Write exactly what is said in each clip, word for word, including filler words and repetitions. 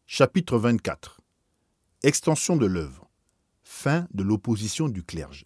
Chapitre vingt-quatre. Extension de l'œuvre. Fin de l'opposition du clergé.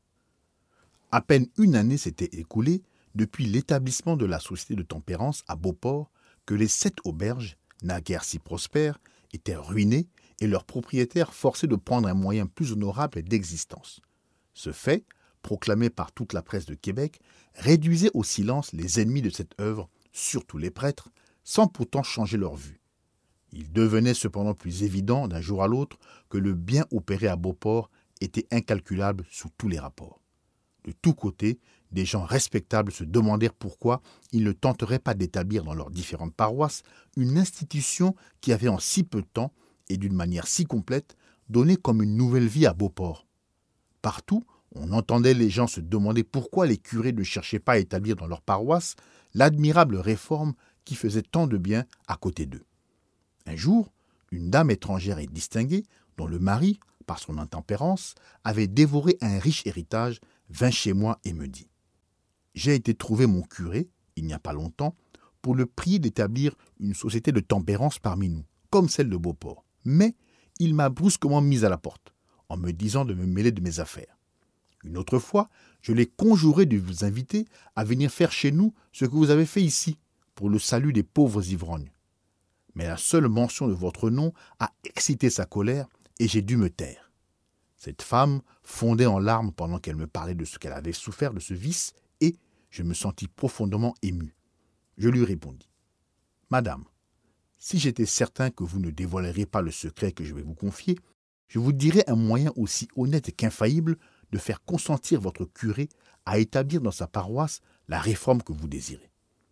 À peine une année s'était écoulée depuis l'établissement de la Société de Tempérance à Beauport que les sept auberges, naguère si prospères, étaient ruinées et leurs propriétaires forcés de prendre un moyen plus honorable d'existence. Ce fait, proclamé par toute la presse de Québec, réduisait au silence les ennemis de cette œuvre, surtout les prêtres, sans pourtant changer leur vue. Il devenait cependant plus évident d'un jour à l'autre que le bien opéré à Beauport était incalculable sous tous les rapports. De tous côtés, des gens respectables se demandèrent pourquoi ils ne tenteraient pas d'établir dans leurs différentes paroisses une institution qui avait en si peu de temps et d'une manière si complète donné comme une nouvelle vie à Beauport. Partout, on entendait les gens se demander pourquoi les curés ne cherchaient pas à établir dans leur paroisse l'admirable réforme qui faisait tant de bien à côté d'eux. Un jour, une dame étrangère et distinguée, dont le mari, par son intempérance, avait dévoré un riche héritage, vint chez moi et me dit « J'ai été trouver mon curé, il n'y a pas longtemps, pour le prier d'établir une société de tempérance parmi nous, comme celle de Beauport. Mais il m'a brusquement mise à la porte, en me disant de me mêler de mes affaires. Une autre fois, je l'ai conjuré de vous inviter à venir faire chez nous ce que vous avez fait ici, pour le salut des pauvres ivrognes. Mais la seule mention de votre nom a excité sa colère et j'ai dû me taire. Cette femme fondait en larmes pendant qu'elle me parlait de ce qu'elle avait souffert de ce vice et je me sentis profondément ému. Je lui répondis « Madame, si j'étais certain que vous ne dévoileriez pas le secret que je vais vous confier, je vous dirais un moyen aussi honnête qu'infaillible de faire consentir votre curé à établir dans sa paroisse la réforme que vous désirez. »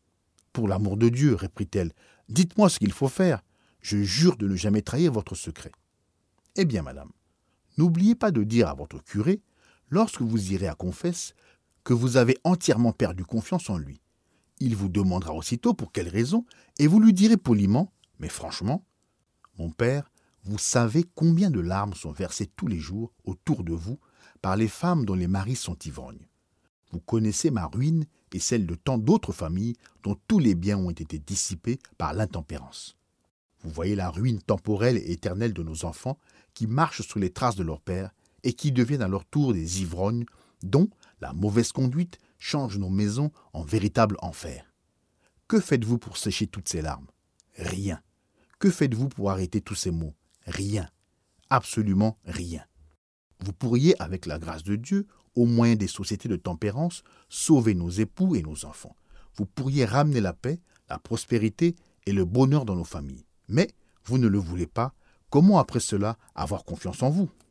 « Pour l'amour de Dieu, reprit-elle, dites-moi ce qu'il faut faire. Je jure de ne jamais trahir votre secret. » « Eh bien, madame, n'oubliez pas de dire à votre curé, lorsque vous irez à confesse, que vous avez entièrement perdu confiance en lui. Il vous demandera aussitôt pour quelle raison, et vous lui direz poliment, mais franchement, « Mon père, vous savez combien de larmes sont versées tous les jours autour de vous par les femmes dont les maris sont ivrognes. Vous connaissez ma ruine et celle de tant d'autres familles dont tous les biens ont été dissipés par l'intempérance. Vous voyez la ruine temporelle et éternelle de nos enfants qui marchent sur les traces de leur père et qui deviennent à leur tour des ivrognes dont la mauvaise conduite change nos maisons en véritable enfer. Que faites-vous pour sécher toutes ces larmes? Rien. Que faites-vous pour arrêter tous ces maux? Rien. Absolument rien. Vous pourriez, avec la grâce de Dieu, au moyen des sociétés de tempérance, sauver nos époux et nos enfants. Vous pourriez ramener la paix, la prospérité et le bonheur dans nos familles. Mais vous ne le voulez pas. Comment après cela avoir confiance en vous?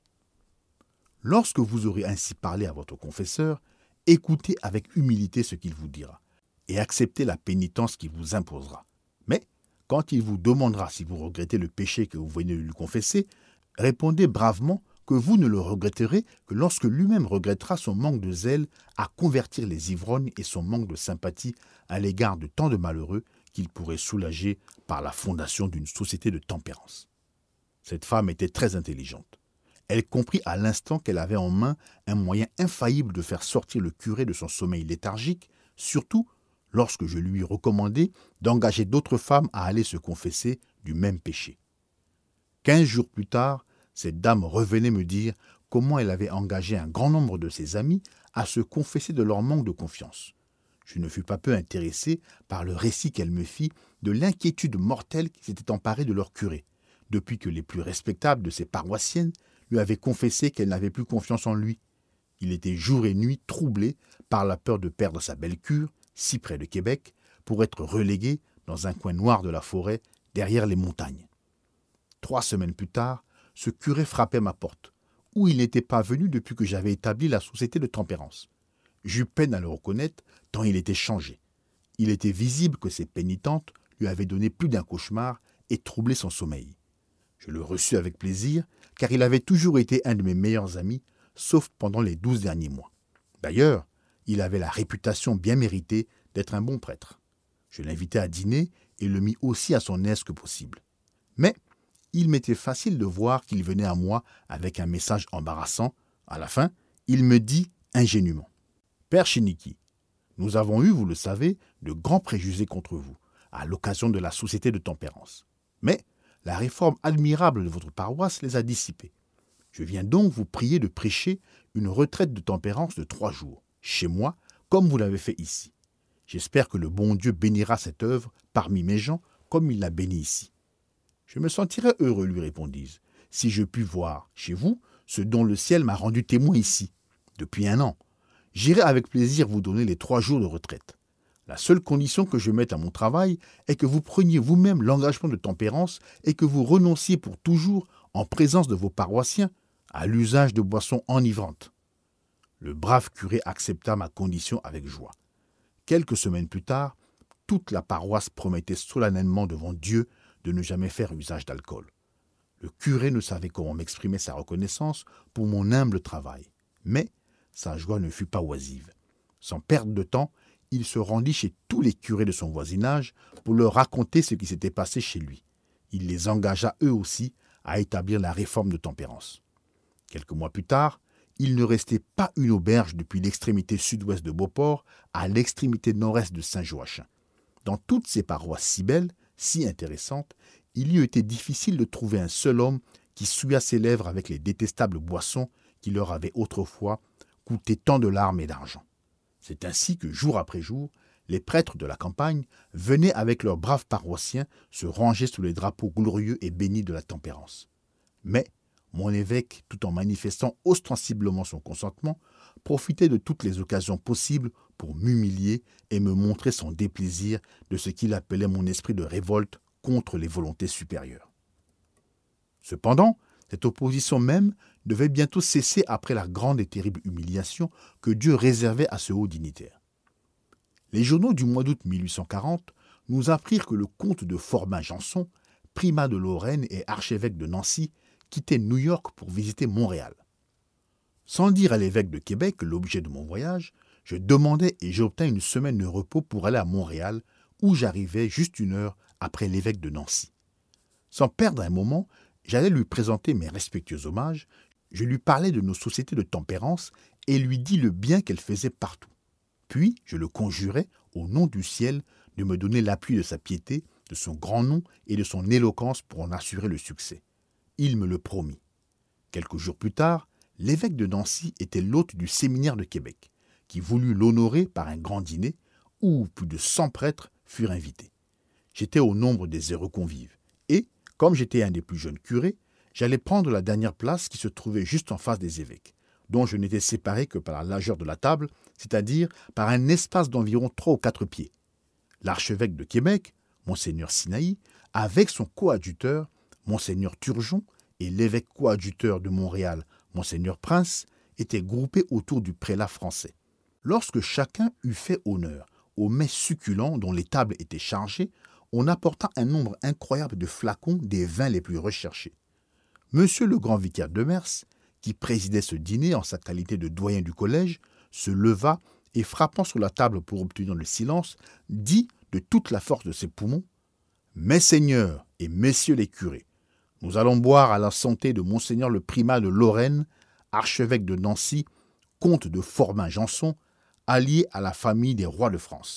Lorsque vous aurez ainsi parlé à votre confesseur, écoutez avec humilité ce qu'il vous dira et acceptez la pénitence qu'il vous imposera. Mais quand il vous demandera si vous regrettez le péché que vous venez de lui confesser, répondez bravement que vous ne le regretterez que lorsque lui-même regrettera son manque de zèle à convertir les ivrognes et son manque de sympathie à l'égard de tant de malheureux qu'il pourrait soulager par la fondation d'une société de tempérance. Cette femme était très intelligente. Elle comprit à l'instant qu'elle avait en main un moyen infaillible de faire sortir le curé de son sommeil léthargique, surtout lorsque je lui recommandai d'engager d'autres femmes à aller se confesser du même péché. Quinze jours plus tard, cette dame revenait me dire comment elle avait engagé un grand nombre de ses amis à se confesser de leur manque de confiance. Je ne fus pas peu intéressé par le récit qu'elle me fit de l'inquiétude mortelle qui s'était emparée de leur curé, depuis que les plus respectables de ses paroissiennes lui avaient confessé qu'elle n'avait plus confiance en lui. Il était jour et nuit troublé par la peur de perdre sa belle cure, si près de Québec, pour être relégué dans un coin noir de la forêt, derrière les montagnes. Trois semaines plus tard, ce curé frappait ma porte, où il n'était pas venu depuis que j'avais établi la société de tempérance. J'eus peine à le reconnaître, tant il était changé. Il était visible que ses pénitentes lui avaient donné plus d'un cauchemar et troublé son sommeil. Je le reçus avec plaisir, car il avait toujours été un de mes meilleurs amis, sauf pendant les douze derniers mois. D'ailleurs, il avait la réputation bien méritée d'être un bon prêtre. Je l'invitai à dîner et le mis aussi à son aise que possible. Mais il m'était facile de voir qu'il venait à moi avec un message embarrassant. À la fin, il me dit ingénument « Père Chéniky, nous avons eu, vous le savez, de grands préjugés contre vous, à l'occasion de la société de tempérance. Mais la réforme admirable de votre paroisse les a dissipés. Je viens donc vous prier de prêcher une retraite de tempérance de trois jours, chez moi, comme vous l'avez fait ici. J'espère que le bon Dieu bénira cette œuvre parmi mes gens, comme il l'a béni ici. Je me sentirais heureux, lui répondis-je, si je puis voir, chez vous, ce dont le ciel m'a rendu témoin ici, depuis un an. J'irai avec plaisir vous donner les trois jours de retraite. La seule condition que je mette à mon travail est que vous preniez vous-même l'engagement de tempérance et que vous renonciez pour toujours, en présence de vos paroissiens, à l'usage de boissons enivrantes. Le brave curé accepta ma condition avec joie. Quelques semaines plus tard, toute la paroisse promettait solennellement devant Dieu de ne jamais faire usage d'alcool. Le curé ne savait comment m'exprimer sa reconnaissance pour mon humble travail, mais sa joie ne fut pas oisive. Sans perdre de temps, il se rendit chez tous les curés de son voisinage pour leur raconter ce qui s'était passé chez lui. Il les engagea eux aussi à établir la réforme de tempérance. Quelques mois plus tard, il ne restait pas une auberge depuis l'extrémité sud-ouest de Beauport à l'extrémité nord-est de Saint-Joachim. Dans toutes ces paroisses si belles, si intéressantes, il eût été difficile de trouver un seul homme qui souillât ses lèvres avec les détestables boissons qui leur avaient autrefois coûté tant de larmes et d'argent. C'est ainsi que, jour après jour, les prêtres de la campagne venaient avec leurs braves paroissiens se ranger sous les drapeaux glorieux et bénis de la tempérance. Mais mon évêque, tout en manifestant ostensiblement son consentement, profitait de toutes les occasions possibles pour m'humilier et me montrer son déplaisir de ce qu'il appelait mon esprit de révolte contre les volontés supérieures. Cependant, cette opposition même devait bientôt cesser après la grande et terrible humiliation que Dieu réservait à ce haut dignitaire. Les journaux du mois d'août mille huit cent quarante nous apprirent que le comte de Forbin-Janson, primat de Lorraine et archevêque de Nancy, quittait New York pour visiter Montréal. Sans dire à l'évêque de Québec l'objet de mon voyage, je demandai et j'obtins une semaine de repos pour aller à Montréal, où j'arrivai juste une heure après l'évêque de Nancy. Sans perdre un moment, j'allais lui présenter mes respectueux hommages, je lui parlai de nos sociétés de tempérance et lui dis le bien qu'elles faisaient partout. Puis je le conjurai, au nom du ciel, de me donner l'appui de sa piété, de son grand nom et de son éloquence pour en assurer le succès. Il me le promit. Quelques jours plus tard, l'évêque de Nancy était l'hôte du séminaire de Québec, qui voulut l'honorer par un grand dîner où plus de cent prêtres furent invités. J'étais au nombre des heureux convives et, comme j'étais un des plus jeunes curés, j'allais prendre la dernière place qui se trouvait juste en face des évêques, dont je n'étais séparé que par la largeur de la table, c'est-à-dire par un espace d'environ trois ou quatre pieds. L'archevêque de Québec, Monseigneur Sinaï, avec son coadjuteur, Monseigneur Turgeon, et l'évêque coadjuteur de Montréal, Monseigneur Prince, étaient groupés autour du prélat français. Lorsque chacun eut fait honneur aux mets succulents dont les tables étaient chargées, on apporta un nombre incroyable de flacons des vins les plus recherchés. Monsieur le grand vicaire de Mers, qui présidait ce dîner en sa qualité de doyen du collège, se leva et, frappant sur la table pour obtenir le silence, dit de toute la force de ses poumons : « Mes seigneurs et messieurs les curés, nous allons boire à la santé de Monseigneur le primat de Lorraine, archevêque de Nancy, comte de Forbin-Janson, allié à la famille des rois de France. »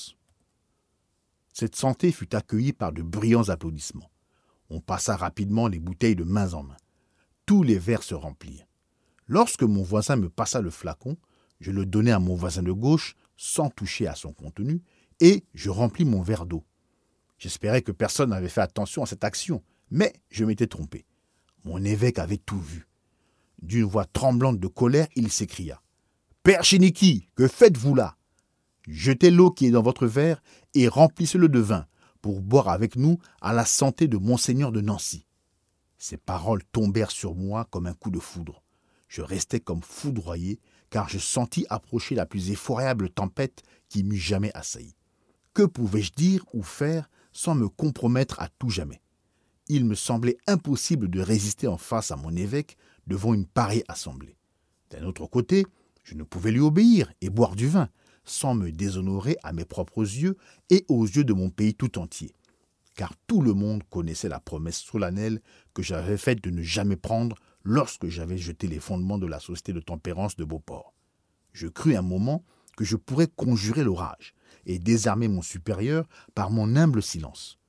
Cette santé fut accueillie par de bruyants applaudissements. On passa rapidement les bouteilles de main en main. Tous les verres se remplirent. Lorsque mon voisin me passa le flacon, je le donnai à mon voisin de gauche, sans toucher à son contenu, et je remplis mon verre d'eau. J'espérais que personne n'avait fait attention à cette action, mais je m'étais trompé. Mon évêque avait tout vu. D'une voix tremblante de colère, il s'écria : « Père Chéniky, que faites-vous là ? Jetez l'eau qui est dans votre verre et remplissez-le de vin pour boire avec nous à la santé de Monseigneur de Nancy. » Ces paroles tombèrent sur moi comme un coup de foudre. Je restai comme foudroyé, car je sentis approcher la plus effroyable tempête qui m'eût jamais assailli. Que pouvais-je dire ou faire sans me compromettre à tout jamais ? Il me semblait impossible de résister en face à mon évêque devant une pareille assemblée. D'un autre côté, je ne pouvais lui obéir et boire du vin, sans me déshonorer à mes propres yeux et aux yeux de mon pays tout entier, car tout le monde connaissait la promesse solennelle que j'avais faite de ne jamais prendre lorsque j'avais jeté les fondements de la Société de tempérance de Beauport. Je crus un moment que je pourrais conjurer l'orage et désarmer mon supérieur par mon humble silence.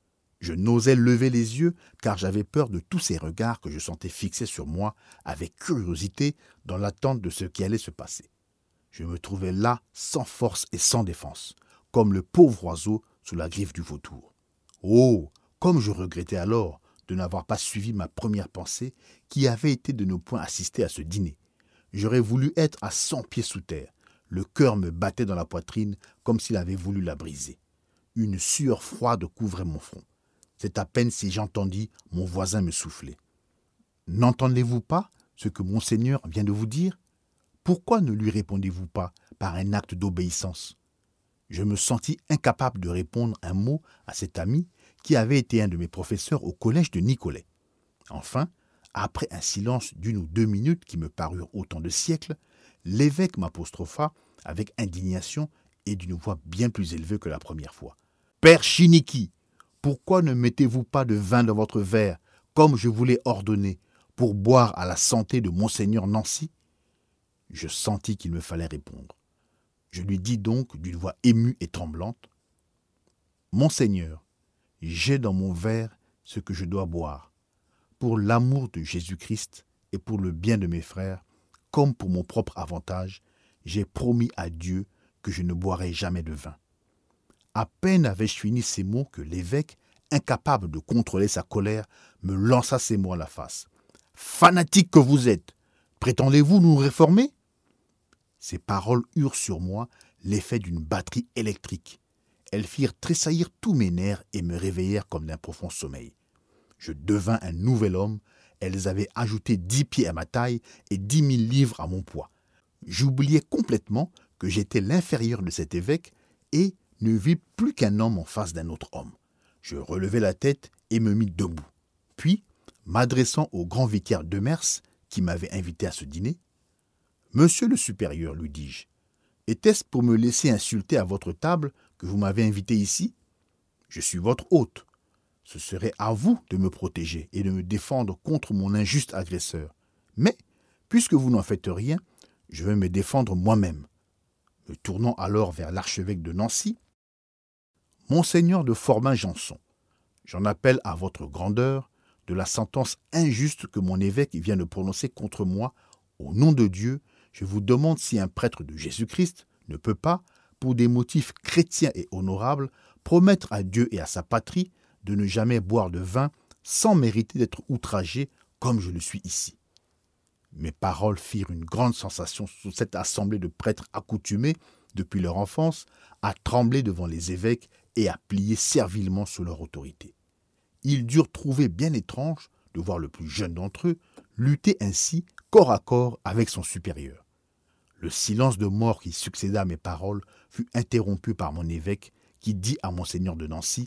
Je n'osais lever les yeux car j'avais peur de tous ces regards que je sentais fixés sur moi avec curiosité dans l'attente de ce qui allait se passer. Je me trouvais là sans force et sans défense, comme le pauvre oiseau sous la griffe du vautour. Oh, comme je regrettais alors de n'avoir pas suivi ma première pensée qui avait été de ne point assister à ce dîner. J'aurais voulu être à cent pieds sous terre. Le cœur me battait dans la poitrine comme s'il avait voulu la briser. Une sueur froide couvrait mon front. C'est à peine si j'entendis mon voisin me souffler. « N'entendez-vous pas ce que Monseigneur vient de vous dire ? Pourquoi ne lui répondez-vous pas par un acte d'obéissance ?» Je me sentis incapable de répondre un mot à cet ami qui avait été un de mes professeurs au collège de Nicolet. Enfin, après un silence d'une ou deux minutes qui me parurent autant de siècles, l'évêque m'apostropha avec indignation et d'une voix bien plus élevée que la première fois. « Père Chiniki, pourquoi ne mettez-vous pas de vin dans votre verre, comme je vous l'ai ordonné, pour boire à la santé de Monseigneur Nancy ?» Je sentis qu'il me fallait répondre. Je lui dis donc d'une voix émue et tremblante, « Monseigneur, j'ai dans mon verre ce que je dois boire. Pour l'amour de Jésus-Christ et pour le bien de mes frères, comme pour mon propre avantage, j'ai promis à Dieu que je ne boirai jamais de vin. » À peine avais-je fini ces mots que l'évêque, incapable de contrôler sa colère, me lança ces mots à la face. « Fanatique que vous êtes, prétendez-vous nous réformer ?» Ces paroles eurent sur moi l'effet d'une batterie électrique. Elles firent tressaillir tous mes nerfs et me réveillèrent comme d'un profond sommeil. Je devins un nouvel homme. Elles avaient ajouté dix pieds à ma taille et dix mille livres à mon poids. J'oubliais complètement que j'étais l'inférieur de cet évêque et ne vis plus qu'un homme en face d'un autre homme. Je relevai la tête et me mis debout. Puis, m'adressant au grand vicaire Demers, qui m'avait invité à ce dîner, « Monsieur le supérieur, lui dis-je, était-ce pour me laisser insulter à votre table que vous m'avez invité ici ? Je suis votre hôte. Ce serait à vous de me protéger et de me défendre contre mon injuste agresseur. Mais, puisque vous n'en faites rien, je vais me défendre moi-même. » Me tournant alors vers l'archevêque de Nancy, « Monseigneur de Formin-Janson, j'en appelle à votre grandeur de la sentence injuste que mon évêque vient de prononcer contre moi. Au nom de Dieu, je vous demande si un prêtre de Jésus-Christ ne peut pas, pour des motifs chrétiens et honorables, promettre à Dieu et à sa patrie de ne jamais boire de vin sans mériter d'être outragé comme je le suis ici. » Mes paroles firent une grande sensation sous cette assemblée de prêtres accoutumés, depuis leur enfance, à trembler devant les évêques et à plier servilement sous leur autorité. Ils durent trouver bien étrange de voir le plus jeune d'entre eux lutter ainsi corps à corps avec son supérieur. Le silence de mort qui succéda à mes paroles fut interrompu par mon évêque qui dit à Monseigneur de Nancy,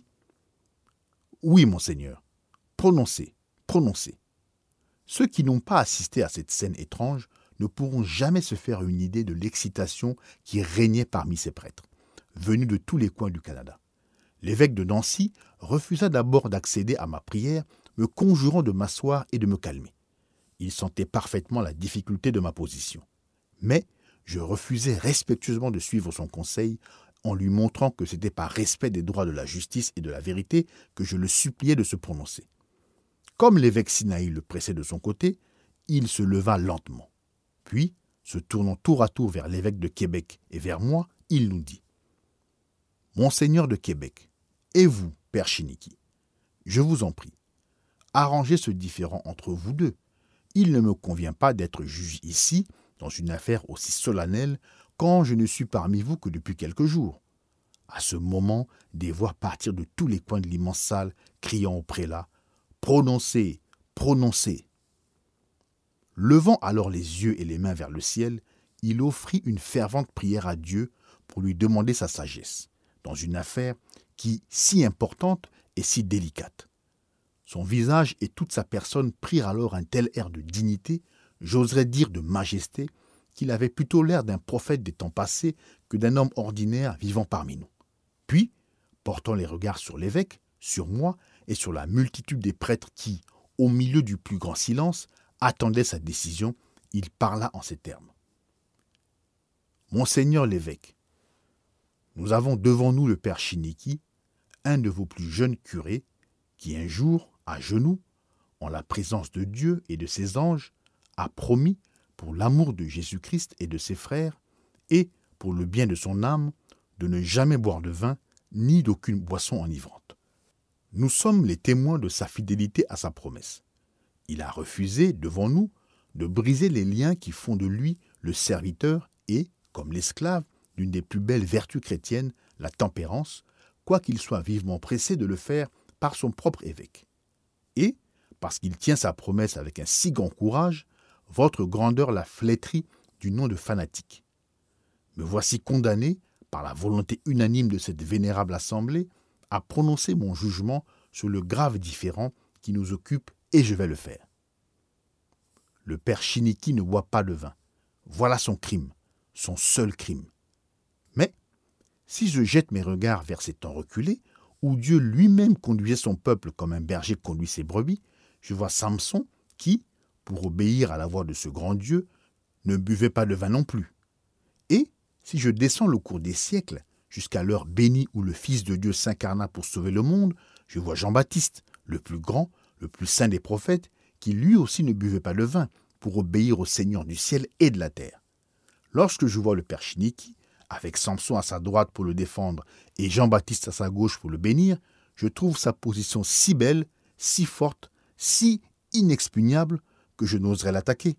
« Oui, Monseigneur, prononcez, prononcez. » Ceux qui n'ont pas assisté à cette scène étrange ne pourront jamais se faire une idée de l'excitation qui régnait parmi ces prêtres, venus de tous les coins du Canada. L'évêque de Nancy refusa d'abord d'accéder à ma prière, me conjurant de m'asseoir et de me calmer. Il sentait parfaitement la difficulté de ma position. Mais je refusai respectueusement de suivre son conseil en lui montrant que c'était par respect des droits de la justice et de la vérité que je le suppliais de se prononcer. Comme l'évêque Sinaï le pressait de son côté, il se leva lentement. Puis, se tournant tour à tour vers l'évêque de Québec et vers moi, il nous dit « Monseigneur de Québec, et vous, Père Chiniki, je vous en prie, arrangez ce différend entre vous deux. Il ne me convient pas d'être juge ici, dans une affaire aussi solennelle, quand je ne suis parmi vous que depuis quelques jours. » À ce moment, des voix partirent de tous les coins de l'immense salle, criant au prélat « Prononcez, prononcez !» Levant alors les yeux et les mains vers le ciel, il offrit une fervente prière à Dieu pour lui demander sa sagesse, dans une affaire qui, si importante et si délicate. Son visage et toute sa personne prirent alors un tel air de dignité, j'oserais dire de majesté, qu'il avait plutôt l'air d'un prophète des temps passés que d'un homme ordinaire vivant parmi nous. Puis, portant les regards sur l'évêque, sur moi et sur la multitude des prêtres qui, au milieu du plus grand silence, attendaient sa décision, il parla en ces termes. « Monseigneur l'évêque, nous avons devant nous le père Chiniki, un de vos plus jeunes curés, qui un jour, à genoux, en la présence de Dieu et de ses anges, a promis, pour l'amour de Jésus-Christ et de ses frères, et pour le bien de son âme, de ne jamais boire de vin, ni d'aucune boisson enivrante. Nous sommes les témoins de sa fidélité à sa promesse. Il a refusé, devant nous, de briser les liens qui font de lui le serviteur et, comme l'esclave, d'une des plus belles vertus chrétiennes, la tempérance, quoiqu'il soit vivement pressé de le faire par son propre évêque. Et, parce qu'il tient sa promesse avec un si grand courage, votre grandeur l'a flétri du nom de fanatique. Me voici condamné, par la volonté unanime de cette vénérable assemblée, à prononcer mon jugement sur le grave différend qui nous occupe, et je vais le faire. Le père Chiniki ne boit pas de vin. Voilà son crime, son seul crime. Mais, si je jette mes regards vers ces temps reculés, où Dieu lui-même conduisait son peuple comme un berger conduit ses brebis, je vois Samson qui, pour obéir à la voix de ce grand Dieu, ne buvait pas de vin non plus. Et, si je descends le cours des siècles, jusqu'à l'heure bénie où le Fils de Dieu s'incarna pour sauver le monde, je vois Jean-Baptiste, le plus grand, le plus saint des prophètes, qui lui aussi ne buvait pas de vin, pour obéir au Seigneur du ciel et de la terre. Lorsque je vois le père Chiniki, avec Samson à sa droite pour le défendre et Jean-Baptiste à sa gauche pour le bénir, je trouve sa position si belle, si forte, si inexpugnable, que je n'oserais l'attaquer.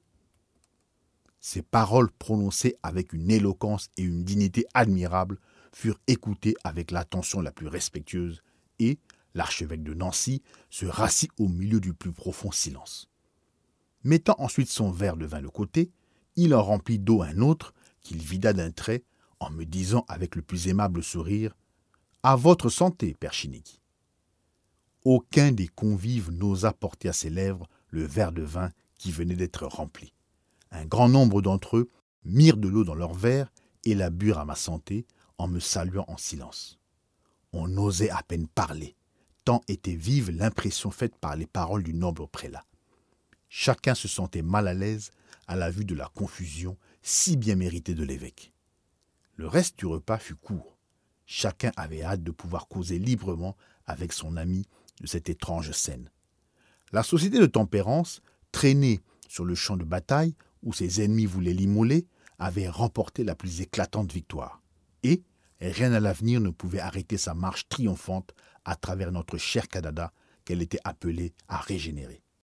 Ces paroles prononcées avec une éloquence et une dignité admirables furent écoutées avec l'attention la plus respectueuse et l'archevêque de Nancy se rassit au milieu du plus profond silence. Mettant ensuite son verre de vin de côté, il en remplit d'eau un autre qu'il vida d'un trait en me disant avec le plus aimable sourire « À votre santé, père Chiniki ». Aucun des convives n'osa porter à ses lèvres le verre de vin qui venait d'être rempli. Un grand nombre d'entre eux mirent de l'eau dans leur verre et la burent à ma santé en me saluant en silence. On n'osait à peine parler, tant était vive l'impression faite par les paroles du noble prélat. Chacun se sentait mal à l'aise à la vue de la confusion si bien méritée de l'évêque. Le reste du repas fut court. Chacun avait hâte de pouvoir causer librement avec son ami de cette étrange scène. La société de tempérance, traînée sur le champ de bataille où ses ennemis voulaient l'immoler, avait remporté la plus éclatante victoire. Et rien à l'avenir ne pouvait arrêter sa marche triomphante à travers notre cher Canada qu'elle était appelée à régénérer.